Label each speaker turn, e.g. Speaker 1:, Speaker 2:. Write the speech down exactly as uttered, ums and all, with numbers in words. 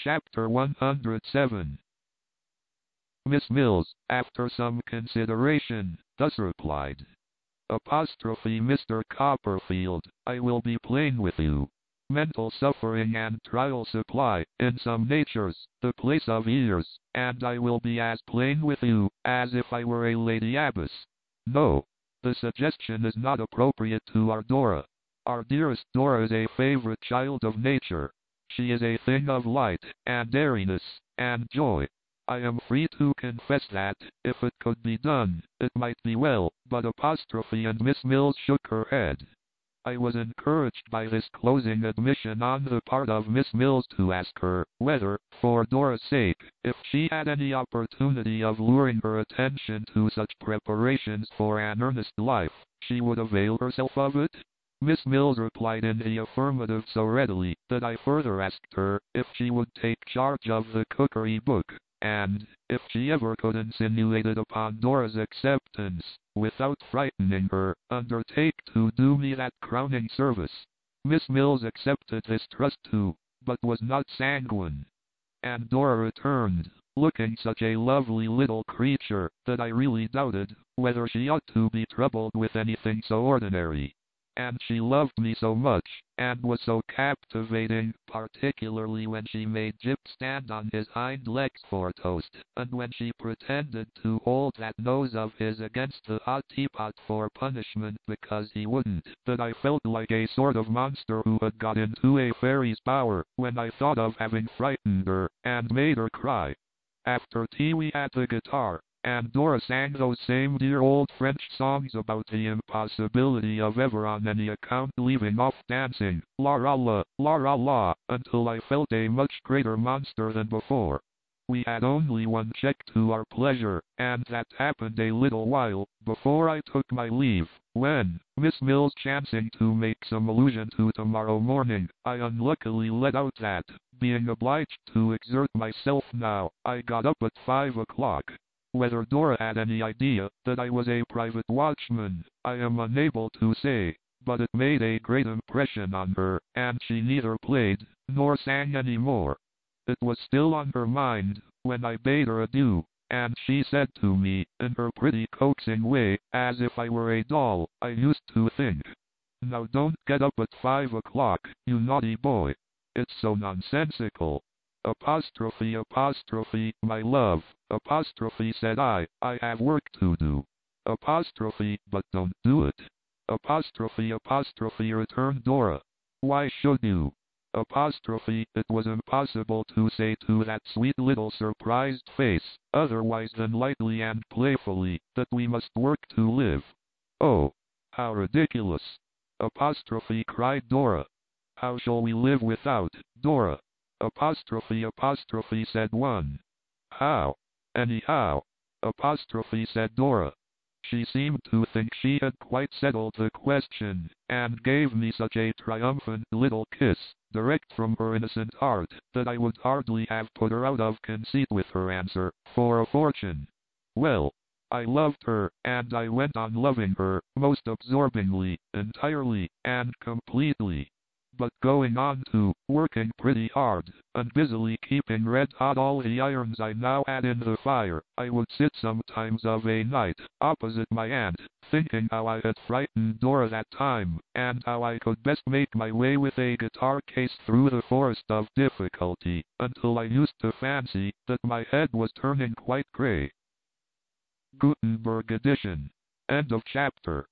Speaker 1: Chapter one hundred seven. Miss Mills, after some consideration, thus replied. Apostrophe Mister Copperfield, I will be plain with you. Mental suffering and trial supply, in some natures, the place of ears, and I will be as plain with you, as if I were a lady abbess. No, the suggestion is not appropriate to our Dora. Our dearest Dora is a favorite child of nature. She is a thing of light, and airiness, and joy. I am free to confess that, if it could be done, it might be well, but apostrophe and Miss Mills shook her head. I was encouraged by this closing admission on the part of Miss Mills to ask her, whether, for Dora's sake, if she had any opportunity of luring her attention to such preparations for an earnest life, she would avail herself of it? Miss Mills replied in the affirmative so readily, that I further asked her, if she would take charge of the cookery book, and, if she ever could insinuate it upon Dora's acceptance, without frightening her, undertake to do me that crowning service. Miss Mills accepted this trust too, but was not sanguine. And Dora returned, looking such a lovely little creature, that I really doubted whether she ought to be troubled with anything so ordinary. And she loved me so much, and was so captivating, particularly when she made Jip stand on his hind legs for toast, and when she pretended to hold that nose of his against the hot teapot for punishment because he wouldn't, that I felt like a sort of monster who had got into a fairy's bower, when I thought of having frightened her, and made her cry. After tea we had the guitar, and Dora sang those same dear old French songs about the impossibility of ever on any account leaving off dancing, la la la, la la la, until I felt a much greater monster than before. We had only one check to our pleasure, and that happened a little while before I took my leave, when, Miss Mills chancing to make some allusion to tomorrow morning, I unluckily let out that, being obliged to exert myself now, I got up at five o'clock. Whether Dora had any idea that I was a private watchman, I am unable to say, but it made a great impression on her, and she neither played, nor sang any more. It was still on her mind, when I bade her adieu, and she said to me, in her pretty coaxing way, as if I were a doll, I used to think, "Now don't get up at five o'clock, you naughty boy. It's so nonsensical." Apostrophe apostrophe, my love, apostrophe said I, I have work to do. Apostrophe, but don't do it. Apostrophe apostrophe returned Dora. Why should you? Apostrophe, it was impossible to say to that sweet little surprised face, otherwise than lightly and playfully, that we must work to live. Oh, how ridiculous! Apostrophe cried Dora. How shall we live without, Dora? Apostrophe apostrophe said one. How? Anyhow. Apostrophe said Dora. She seemed to think she had quite settled the question, and gave me such a triumphant little kiss, direct from her innocent heart, that I would hardly have put her out of conceit with her answer, for a fortune. Well, I loved her, and I went on loving her, most absorbingly, entirely, and completely. But going on to, working pretty hard, and busily keeping red-hot all the irons I now had in the fire, I would sit sometimes of a night, opposite my aunt, thinking how I had frightened Dora that time, and how I could best make my way with a guitar case through the forest of difficulty, until I used to fancy that my head was turning quite grey. Gutenberg edition. End of chapter.